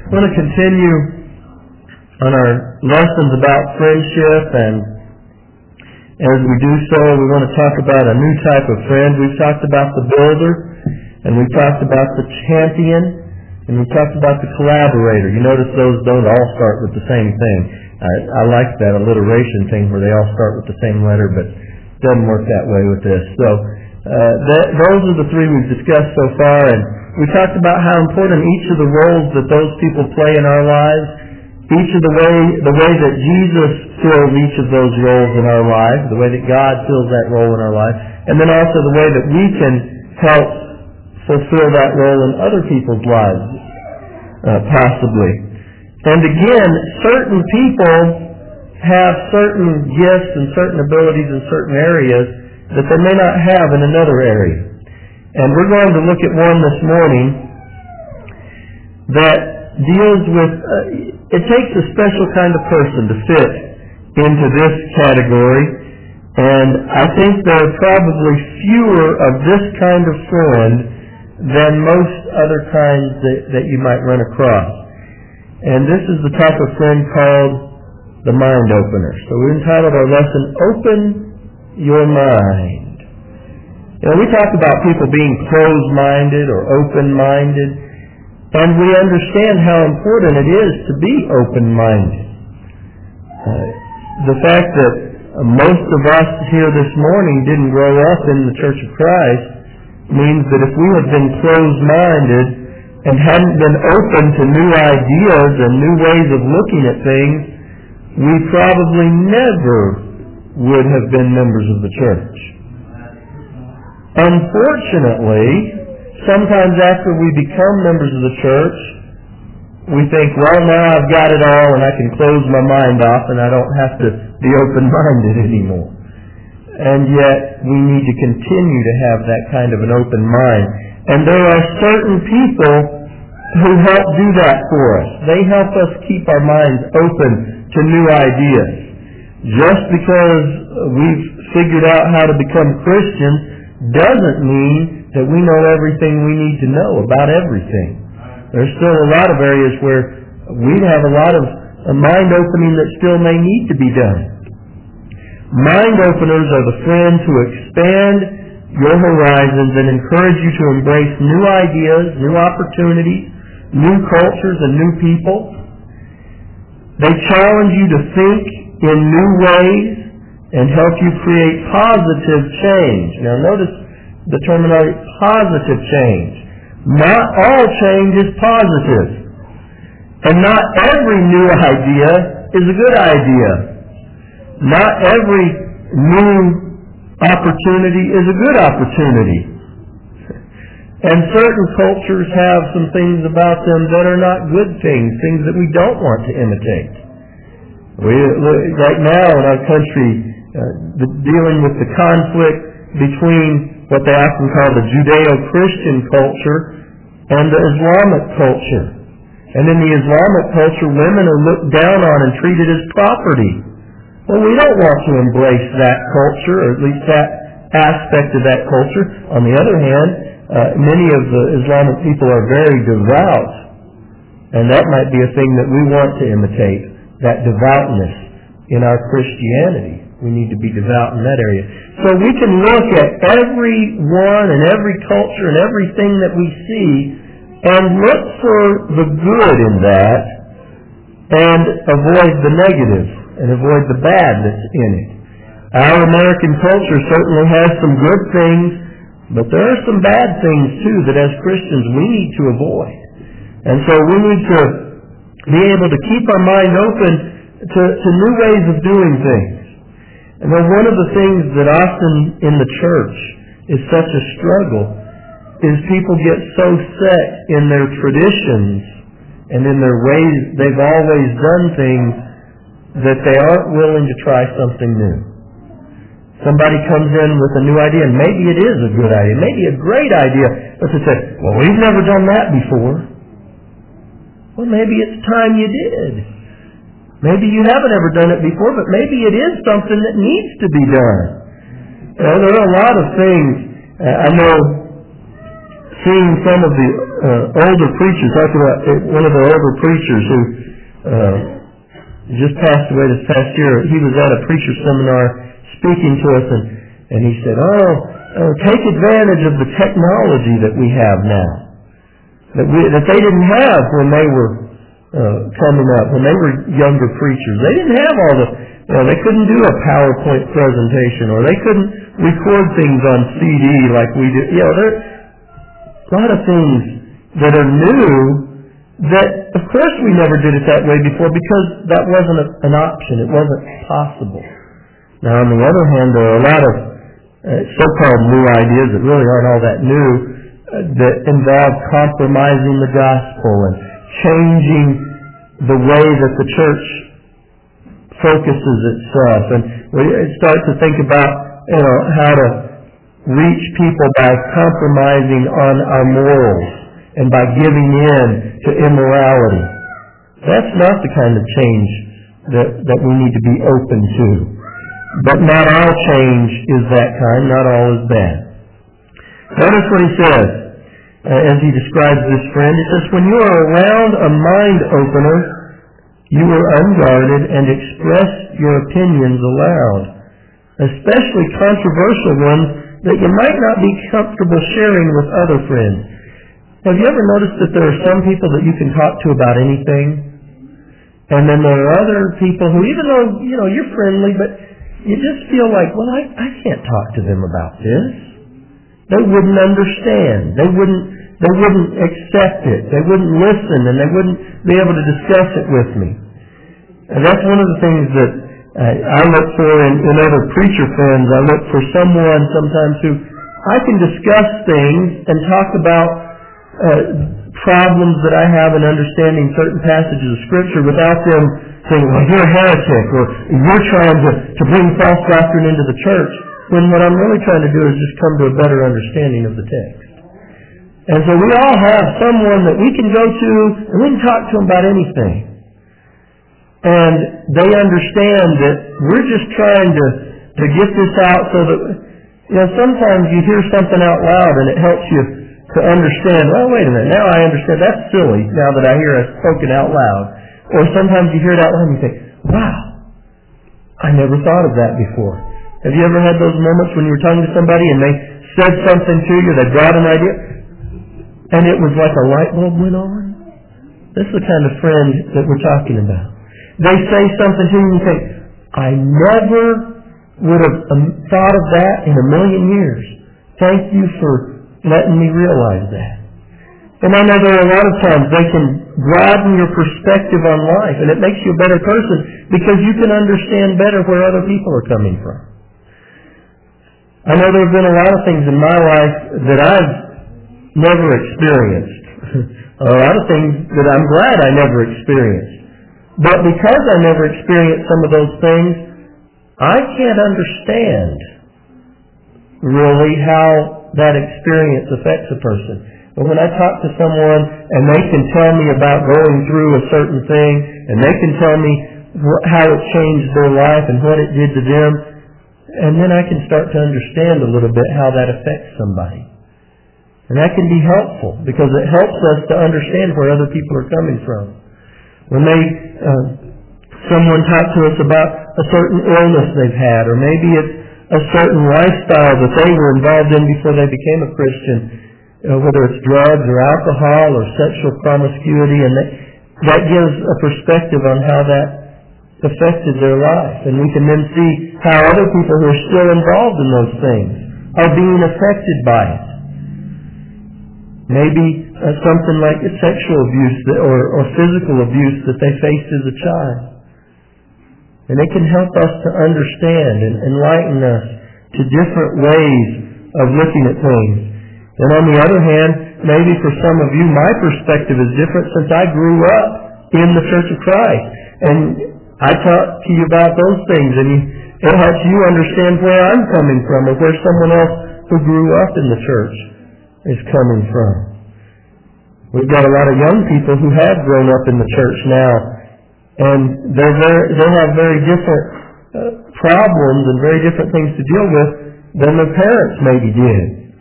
I want to continue on our lessons about friendship, and as we do so, we want to talk about a new type of friend. We've talked about the builder, and we've talked about the champion, and we've talked about the collaborator. You notice those don't all start with the same thing. I like that alliteration thing where they all start with the same letter, but it doesn't work that way with this. So those are the three we've discussed so far, and we talked about how important each of the roles that those people play in our lives, each of the way that Jesus fills each of those roles in our lives, the way that God fills that role in our lives, and then also the way that we can help fulfill that role in other people's lives, possibly. And again, certain people have certain gifts and certain abilities in certain areas that they may not have in another area. And we're going to look at one this morning that deals with, it takes a special kind of person to fit into this category, and I think there are probably fewer of this kind of friend than most other kinds that you might run across. And this is the type of friend called the mind opener. So we entitled our lesson, Open Your Mind. You know, we talk about people being closed-minded or open-minded, and we understand how important it is to be open-minded. The fact that most of us here this morning didn't grow up in the Church of Christ means that if we had been closed-minded and hadn't been open to new ideas and new ways of looking at things, we probably never would have been members of the church. Unfortunately, sometimes after we become members of the church, we think, well, now I've got it all and I can close my mind off and I don't have to be open-minded anymore. And yet, we need to continue to have that kind of an open mind. And there are certain people who help do that for us. They help us keep our minds open to new ideas. Just because we've figured out how to become Christians doesn't mean that we know everything we need to know about everything. There's still a lot of areas where we have a lot of mind opening that still may need to be done. Mind openers are the friends who expand your horizons and encourage you to embrace new ideas, new opportunities, new cultures, and new people. They challenge you to think in new ways and help you create positive change. Now notice the terminology, positive change. Not all change is positive. And not every new idea is a good idea. Not every new opportunity is a good opportunity. And certain cultures have some things about them that are not good things, things that we don't want to imitate. Right now in our country, dealing with the conflict between what they often call the Judeo-Christian culture and the Islamic culture. And in the Islamic culture, women are looked down on and treated as property. Well, we don't want to embrace that culture, or at least that aspect of that culture. On the other hand, many of the Islamic people are very devout, and that might be a thing that we want to imitate, that devoutness in our Christianity. We need to be devout in that area. So we can look at every one and every culture and everything that we see and look for the good in that and avoid the negative and avoid the bad that's in it. Our American culture certainly has some good things, but there are some bad things too that as Christians we need to avoid. And so we need to be able to keep our mind open to new ways of doing things. And then one of the things that often in the church is such a struggle is people get so set in their traditions and in their ways they've always done things that they aren't willing to try something new. Somebody comes in with a new idea, and maybe it is a good idea, maybe a great idea, but they say, well, we've never done that before. Well, maybe it's time you did. Maybe you haven't ever done it before, but maybe it is something that needs to be done. You know, there are a lot of things. I know seeing some of the older preachers, talking about one of the older preachers who just passed away this past year. He was at a preacher seminar speaking to us, and he said, take advantage of the technology that we have now, that they didn't have when they were coming up, when they were younger preachers. They didn't have all they couldn't do a PowerPoint presentation, or they couldn't record things on CD like we do. There's a lot of things that are new that, of course, we never did it that way before because that wasn't an option. It wasn't possible. Now, on the other hand, there are a lot of so-called new ideas that really aren't all that new that involve compromising the gospel and changing the way that the church focuses itself. And we start to think about how to reach people by compromising on our morals and by giving in to immorality. That's not the kind of change that we need to be open to. But not all change is that kind. Not all is bad. Notice what he says as he describes this friend. He says, when you are around a mind opener, you are unguarded and express your opinions aloud, especially controversial ones that you might not be comfortable sharing with other friends. Have you ever noticed that there are some people that you can talk to about anything? And then there are other people who, even though, you're friendly, but you just feel like, well, I can't talk to them about this. They wouldn't understand. They wouldn't accept it. They wouldn't listen, and they wouldn't be able to discuss it with me. And that's one of the things that I look for in other preacher friends. I look for someone sometimes who I can discuss things and talk about problems that I have in understanding certain passages of Scripture without them saying, well, you're a heretic, or you're trying to bring false doctrine into the church, when what I'm really trying to do is just come to a better understanding of the text. And so we all have someone that we can go to, and we can talk to them about anything. And they understand that we're just trying to get this out so that, sometimes you hear something out loud and it helps you to understand, well, wait a minute, now I understand, that's silly, now that I hear it spoken out loud. Or sometimes you hear it out loud and you think, wow, I never thought of that before. Have you ever had those moments when you were talking to somebody and they said something to you, they brought an idea, and it was like a light bulb went on? This is the kind of friend that we're talking about. They say something to you and you think, I never would have thought of that in a million years. Thank you for letting me realize that. And I know there are a lot of times they can broaden your perspective on life, and it makes you a better person because you can understand better where other people are coming from. I know there have been a lot of things in my life that I've never experienced. A lot of things that I'm glad I never experienced. But because I never experienced some of those things, I can't understand really how that experience affects a person. But when I talk to someone and they can tell me about going through a certain thing, and they can tell me how it changed their life and what it did to them, and then I can start to understand a little bit how that affects somebody. And that can be helpful because it helps us to understand where other people are coming from. When someone talks to us about a certain illness they've had, or maybe it's a certain lifestyle that they were involved in before they became a Christian, whether it's drugs or alcohol or sexual promiscuity, and that gives a perspective on how that affected their life. And we can then see how other people who are still involved in those things are being affected by it. Maybe something like sexual abuse or physical abuse that they faced as a child. And it can help us to understand and enlighten us to different ways of looking at things. And on the other hand, maybe for some of you, my perspective is different since I grew up in the Church of Christ. And I talk to you about those things, and it helps you understand where I'm coming from or where someone else who grew up in the church is coming from. We've got a lot of young people who have grown up in the church now, and they have very different problems and very different things to deal with than their parents maybe did.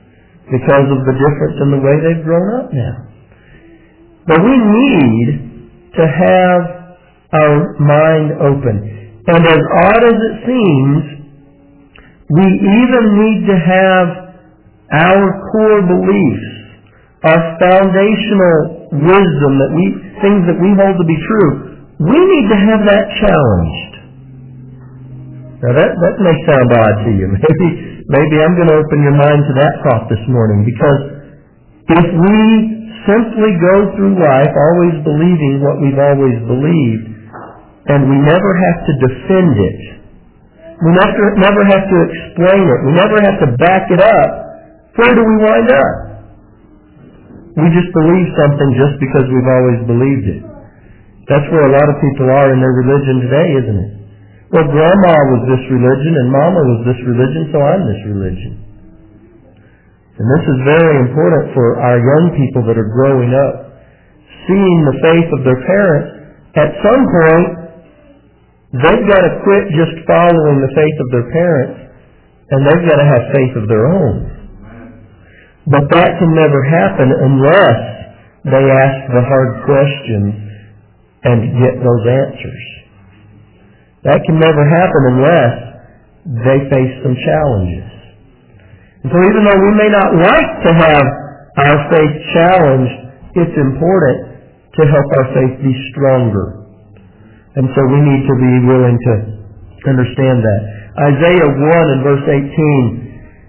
because of the difference in the way they've grown up now. But we need to have our mind open. And as odd as it seems, we even need to have our core beliefs, our foundational wisdom, things that we hold to be true. We need to have that challenged. Now that may sound odd to you. Maybe I'm going to open your mind to that thought this morning, because if we simply go through life always believing what we've always believed, and we never have to defend it, we never have to explain it, we never have to back it up, where do we wind up? We just believe something just because we've always believed it. That's where a lot of people are in their religion today, isn't it? Well, Grandma was this religion, and Mama was this religion, so I'm this religion. And this is very important for our young people that are growing up, seeing the faith of their parents. At some point, they've got to quit just following the faith of their parents, and they've got to have faith of their own. But that can never happen unless they ask the hard questions and get those answers. That can never happen unless they face some challenges. And so even though we may not like to have our faith challenged, it's important to help our faith be stronger. And so we need to be willing to understand that. Isaiah 1 and verse 18,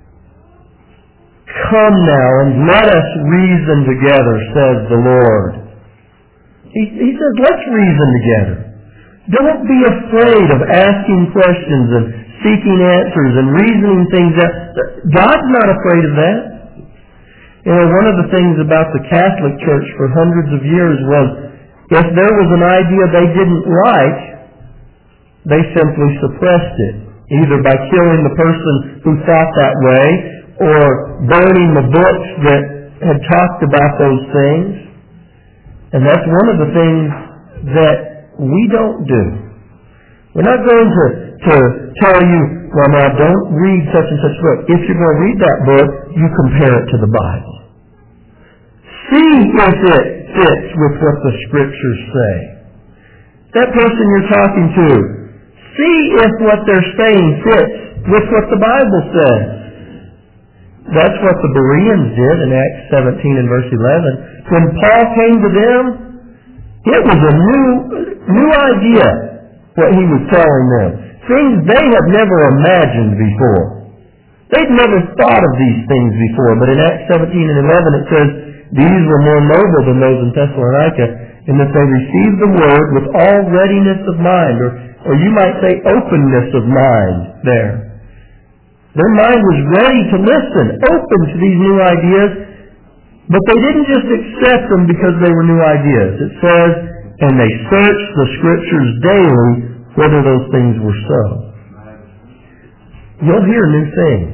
"Come now and let us reason together, says the Lord." He says, let's reason together. Don't be afraid of asking questions and seeking answers and reasoning things out. God's not afraid of that. You know, one of the things about the Catholic Church for hundreds of years was, if there was an idea they didn't like, they simply suppressed it, either by killing the person who thought that way or burning the books that had talked about those things. And that's one of the things that we don't do. We're not going to tell you, well, now don't read such and such book. If you're going to read that book, you compare it to the Bible. See if it fits with what the Scriptures say. That person you're talking to, see if what they're saying fits with what the Bible says. That's what the Bereans did in Acts 17 and verse 11. When Paul came to them, it was a new idea what he was telling them. Things they had never imagined before. They'd never thought of these things before. But in Acts 17 and 11 it says, "These were more noble than those in Thessalonica, in that they received the word with all readiness of mind," or you might say openness of mind there. Their mind was ready to listen, open to these new ideas, but they didn't just accept them because they were new ideas. It says, and they searched the Scriptures daily whether those things were so. You'll hear new things.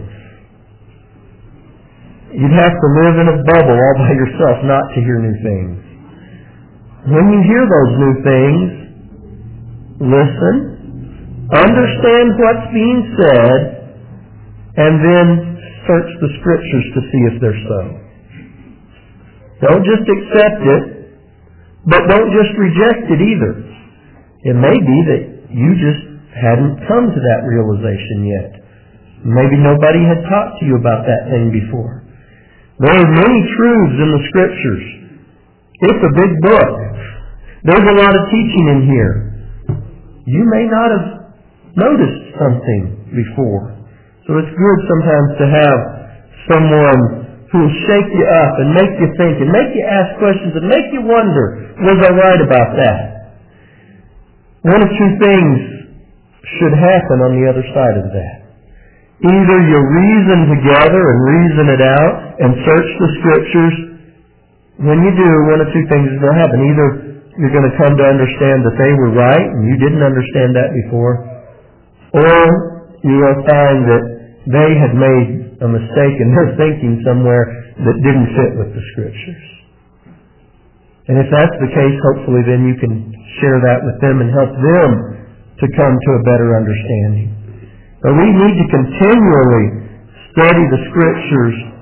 You'd have to live in a bubble all by yourself not to hear new things. When you hear those new things, listen, understand what's being said, and then search the Scriptures to see if they're so. Don't just accept it, but don't just reject it either. It may be that you just hadn't come to that realization yet. Maybe nobody had talked to you about that thing before. There are many truths in the Scriptures. It's a big book. There's a lot of teaching in here. You may not have noticed something before. So it's good sometimes to have someone who will shake you up and make you think and make you ask questions and make you wonder, was I right about that? One of two things should happen on the other side of that. Either you reason together and reason it out and search the Scriptures. When you do, one of two things is going to happen. Either you're going to come to understand that they were right and you didn't understand that before, or you will find that they had made a mistake in their thinking somewhere that didn't fit with the Scriptures. And if that's the case, hopefully then you can share that with them and help them to come to a better understanding. But we need to continually study the Scriptures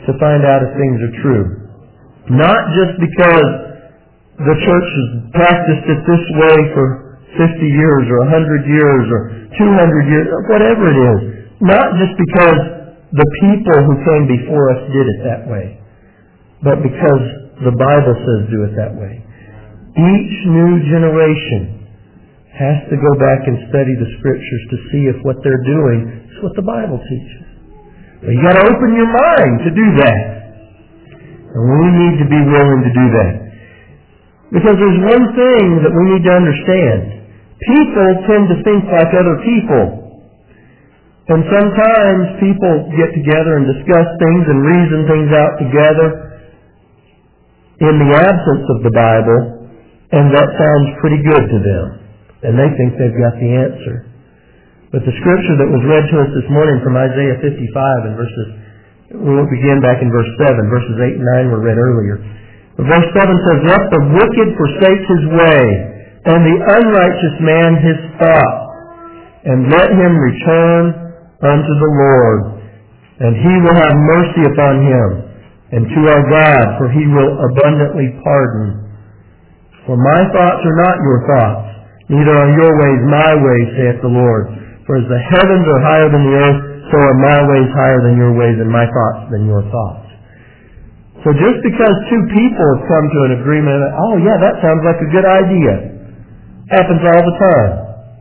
to find out if things are true. Not just because the church has practiced it this way for 50 years or 100 years or 200 years, or whatever it is. Not just because the people who came before us did it that way, but because the Bible says do it that way. Each new generation has to go back and study the Scriptures to see if what they're doing is what the Bible teaches. But you got to open your mind to do that. And we need to be willing to do that. Because there's one thing that we need to understand. People tend to think like other people. And sometimes people get together and discuss things and reason things out together in the absence of the Bible, and that sounds pretty good to them. And they think they've got the answer. But the scripture that was read to us this morning from Isaiah 55 and we'll begin back in verse 7. Verses 8 and 9 were read earlier. But verse 7 says, "Let the wicked forsake his way, and the unrighteous man his thought, and let him return unto the Lord, and he will have mercy upon him, and to our God, for he will abundantly pardon. For my thoughts are not your thoughts, neither are your ways my ways, saith the Lord. For as the heavens are higher than the earth, so are my ways higher than your ways, and my thoughts than your thoughts." So just because two people have come to an agreement, oh yeah, that sounds like a good idea. Happens all the time.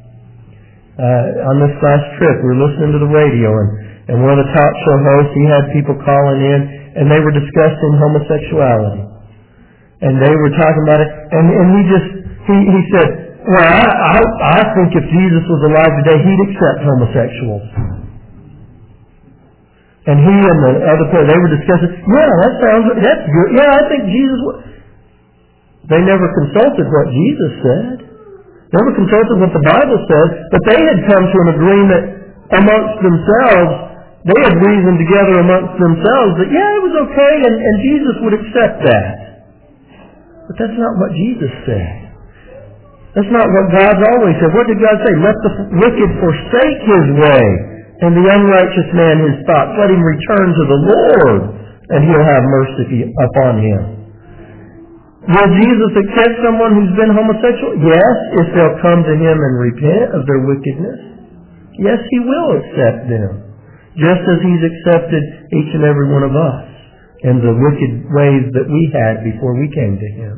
On this last trip, we were listening to the radio, and one of the talk show hosts, he had people calling in, and they were discussing homosexuality. And they were talking about it, and he said, "Well, I think if Jesus was alive today, he'd accept homosexuals." And he and the other player, they were discussing, that's good. Yeah, I think Jesus would. They never consulted what Jesus said. Never consulted what the Bible says, but they had come to an agreement amongst themselves. They had reasoned together amongst themselves that, yeah, it was okay, and Jesus would accept that. But that's not what Jesus said. That's not what God's always said. What did God say? "Let the wicked forsake his way, and the unrighteous man his thoughts. Let him return to the Lord, and he'll have mercy upon him." Will Jesus accept someone who's been homosexual? Yes, if they'll come to him and repent of their wickedness. Yes, he will accept them, just as he's accepted each and every one of us and the wicked ways that we had before we came to him.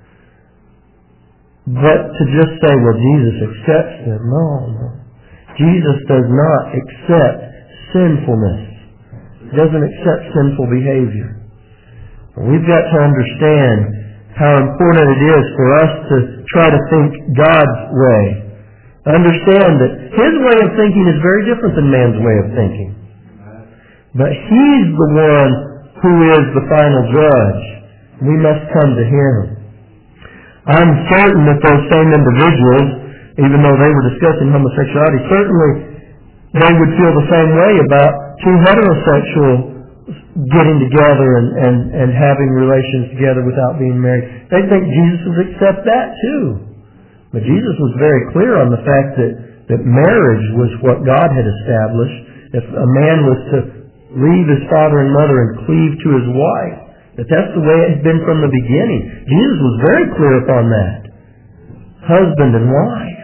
But to just say, well, Jesus accepts them, no. Jesus does not accept sinfulness. He doesn't accept sinful behavior. We've got to understand how important it is for us to try to think God's way. Understand that his way of thinking is very different than man's way of thinking. But he's the one who is the final judge. We must come to him. I'm certain that those same individuals, even though they were discussing homosexuality, certainly they would feel the same way about two heterosexual getting together and having relations together without being married. They think Jesus would accept that too. But Jesus was very clear on the fact that marriage was what God had established. If a man was to leave his father and mother and cleave to his wife, that's the way it had been from the beginning. Jesus was very clear upon that. Husband and wife.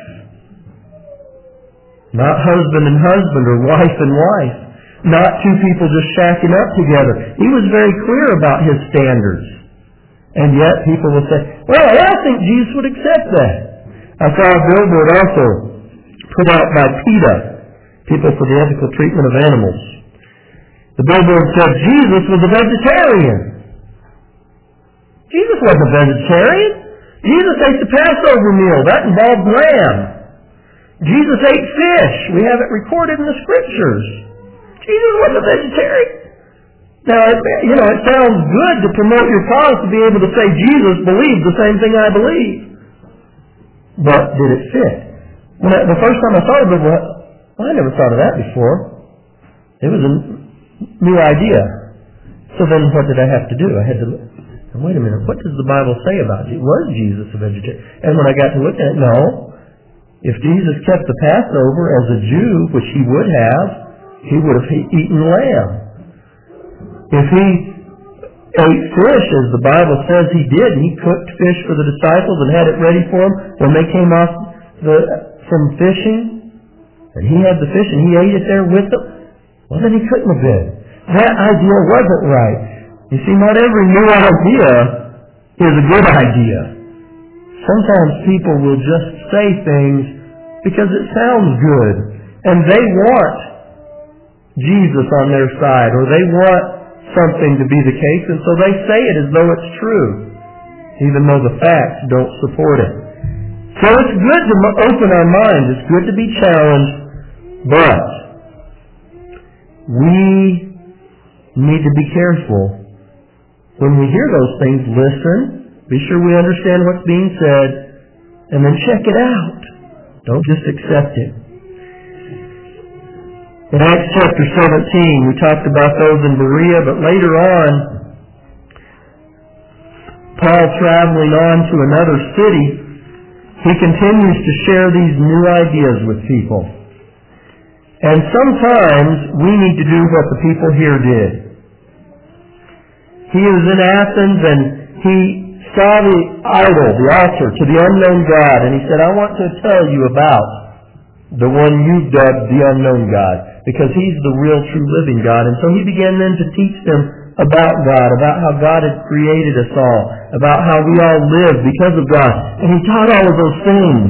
Not husband and husband or wife and wife. Not two people just shacking up together. He was very clear about his standards. And yet people will say, well, I think Jesus would accept that. I saw a billboard also put out by PETA, People for the Ethical Treatment of Animals. The billboard said Jesus was a vegetarian. Jesus wasn't a vegetarian. Jesus ate the Passover meal. That involved lamb. Jesus ate fish. We have it recorded in the Scriptures. Jesus wasn't a vegetarian. Now, it sounds good to promote your cause to be able to say Jesus believed the same thing I believe. But did it fit? The first time I thought of it, I never thought of that before. It was a new idea. So then what did I have to do? I had to look. Wait a minute, what does the Bible say about it? Was Jesus a vegetarian? And when I got to look at it, no. If Jesus kept the Passover as a Jew, which he would have eaten lamb. If he ate fish, as the Bible says he did. He cooked fish for the disciples and had it ready for them when they came off from fishing. And he had the fish and he ate it there with them. Well, then he couldn't have been. That idea wasn't right. You see, not every new idea is a good idea. Sometimes people will just say things because it sounds good. And they want Jesus on their side, or they want something to be the case, and so they say it as though it's true, even though the facts don't support it. So it's good to open our minds. It's good to be challenged, but we need to be careful. When we hear those things, listen, be sure we understand what's being said, and then check it out. Don't just accept it. In Acts chapter 17, we talked about those in Berea, but later on, Paul traveling on to another city, he continues to share these new ideas with people. And sometimes we need to do what the people here did. He was in Athens and he saw the idol, the altar, to the unknown God, and he said, I want to tell you about the one you've dubbed the unknown God, because he's the real, true, living God. And so he began then to teach them about God, about how God had created us all, about how we all live because of God. And he taught all of those things.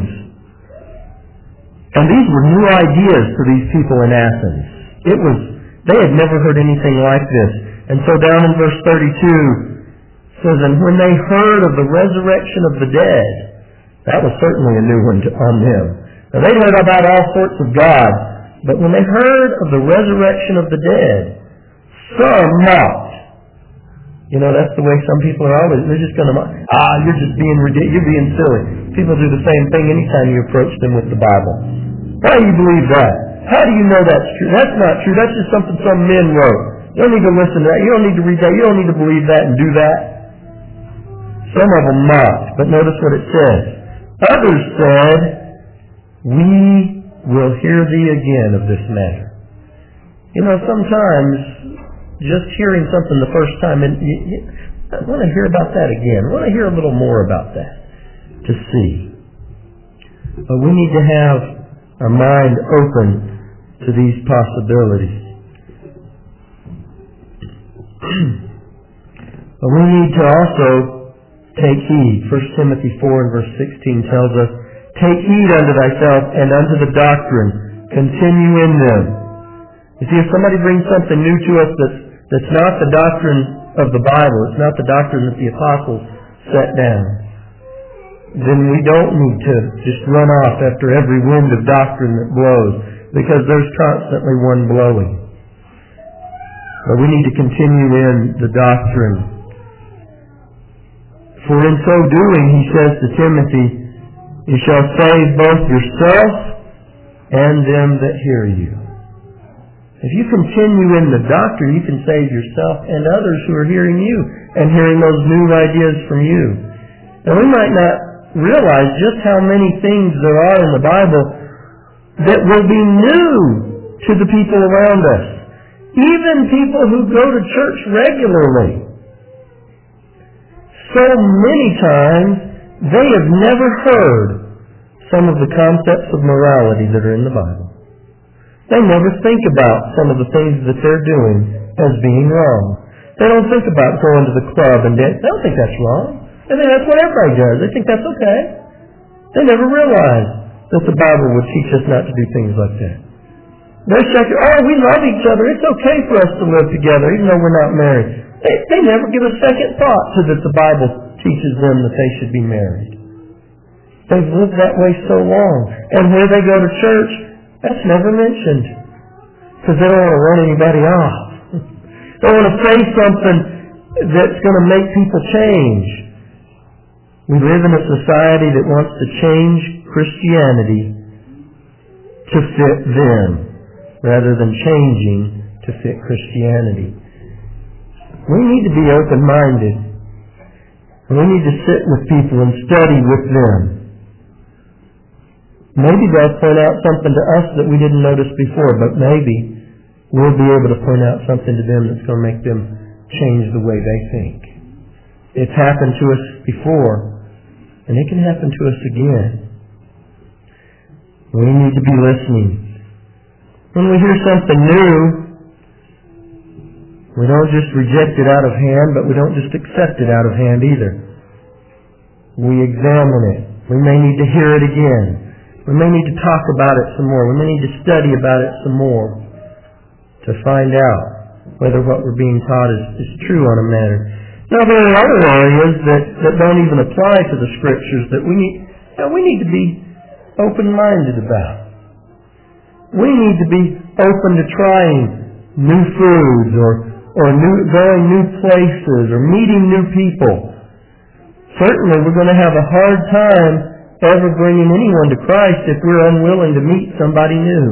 And these were new ideas to these people in Athens. They had never heard anything like this. And so down in verse 32, it says, and when they heard of the resurrection of the dead, that was certainly a new one on them. Now they'd heard about all sorts of gods, but when they heard of the resurrection of the dead, some mocked. You know, that's the way some people are always. They're just going to mock. You're just being ridiculous. You're being silly. People do the same thing anytime you approach them with the Bible. Why do you believe that? How do you know that's true? That's not true. That's just something some men wrote. You don't need to listen to that. You don't need to read that. You don't need to believe that and do that. Some of them mocked, but notice what it says. Others said, we will hear thee again of this matter. You know, sometimes just hearing something the first time, and I want to hear about that again. I want to hear a little more about that to see. But we need to have our mind open to these possibilities. But we need to also take heed. 1 Timothy 4 and verse 16 tells us, take heed unto thyself and unto the doctrine. Continue in them. You see, if somebody brings something new to us that's not the doctrine of the Bible, it's not the doctrine that the apostles set down, then we don't need to just run off after every wind of doctrine that blows, because there's constantly one blowing. But we need to continue in the doctrine. For in so doing, he says to Timothy, you shall save both yourself and them that hear you. If you continue in the doctrine, you can save yourself and others who are hearing you and hearing those new ideas from you. Now, we might not realize just how many things there are in the Bible that will be new to the people around us. Even people who go to church regularly. So many times, they have never heard some of the concepts of morality that are in the Bible. They never think about some of the things that they're doing as being wrong. They don't think about going to the club and dance. They don't think that's wrong. They think that's what everybody does. They think that's okay. They never realize that the Bible would teach us not to do things like that. They're saying, we love each other. It's okay for us to live together even though we're not married. They never give a second thought to that the Bible teaches them that they should be married. They've lived that way so long. And where they go to church, that's never mentioned. Because they don't want to run anybody off. They don't want to say something that's going to make people change. We live in a society that wants to change Christianity to fit them, rather than changing to fit Christianity. We need to be open-minded. We need to sit with people and study with them. Maybe they'll point out something to us that we didn't notice before, but maybe we'll be able to point out something to them that's going to make them change the way they think. It's happened to us before, and it can happen to us again. We need to be listening. When we hear something new, we don't just reject it out of hand, but we don't just accept it out of hand either. We examine it. We may need to hear it again. We may need to talk about it some more. We may need to study about it some more to find out whether what we're being taught is true on a matter. Now, there are other areas that don't even apply to the Scriptures that we need to be open-minded about. We need to be open to trying new foods or going new places or meeting new people. Certainly, we're going to have a hard time ever bringing anyone to Christ if we're unwilling to meet somebody new.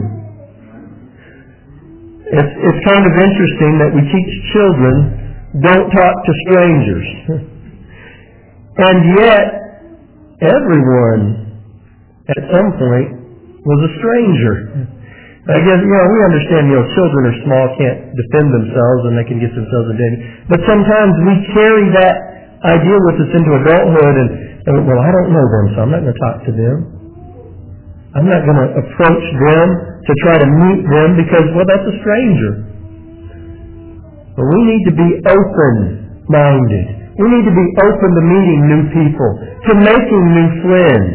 It's kind of interesting that we teach children, don't talk to strangers. And yet, everyone at some point was a stranger. I guess, we understand, children are small, can't defend themselves, and they can get themselves in danger. But sometimes we carry that idea with us into adulthood, and well, I don't know them, so I'm not going to talk to them. I'm not going to approach them to try to meet them because, that's a stranger. But we need to be open-minded. We need to be open to meeting new people, to making new friends.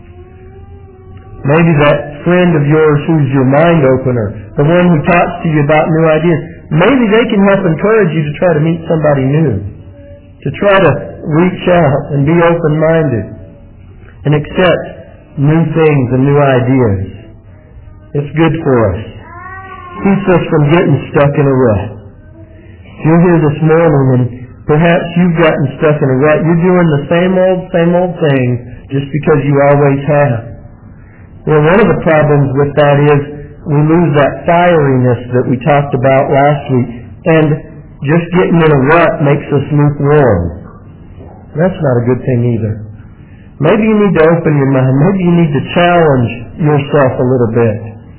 Maybe that friend of yours who's your mind opener, the one who talks to you about new ideas, maybe they can help encourage you to try to meet somebody new, to try to reach out and be open-minded and accept new things and new ideas. It's good for us. Keeps us from getting stuck in a rut. You're here this morning and perhaps you've gotten stuck in a rut. You're doing the same old thing just because you always have. Well, one of the problems with that is we lose that fieriness that we talked about last week, and just getting in a rut makes us lukewarm. That's not a good thing either. Maybe you need to open your mind. Maybe you need to challenge yourself a little bit.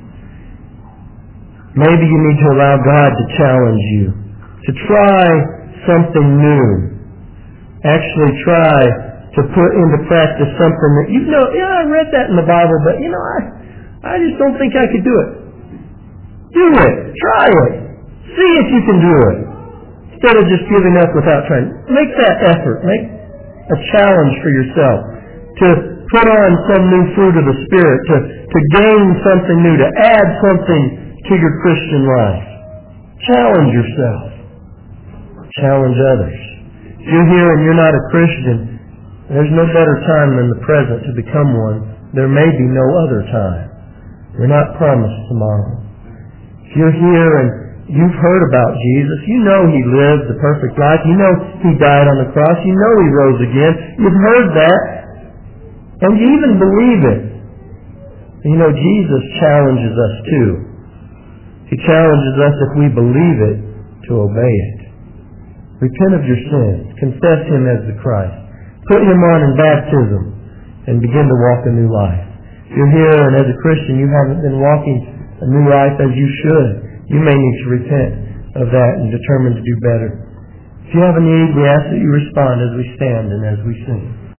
Maybe you need to allow God to challenge you, to try something new. Actually try to put into practice something that I read that in the Bible, but I just don't think I could do it. Do it. Try it. See if you can do it. Instead of just giving up without trying. Make that effort. Make a challenge for yourself to put on some new fruit of the Spirit, to gain something new, to add something to your Christian life. Challenge yourself. Challenge others. If you're here and you're not a Christian, there's no better time than the present to become one. There may be no other time. We're not promised tomorrow. If you're here and you've heard about Jesus, you know He lived the perfect life. You know He died on the cross. You know He rose again. You've heard that. And you even believe it. Jesus challenges us too. He challenges us, if we believe it, to obey it. Repent of your sins. Confess Him as the Christ. Put Him on in baptism and begin to walk a new life. If you're here and as a Christian you haven't been walking a new life as you should, you may need to repent of that and determine to do better. If you have a need, we ask that you respond as we stand and as we sing.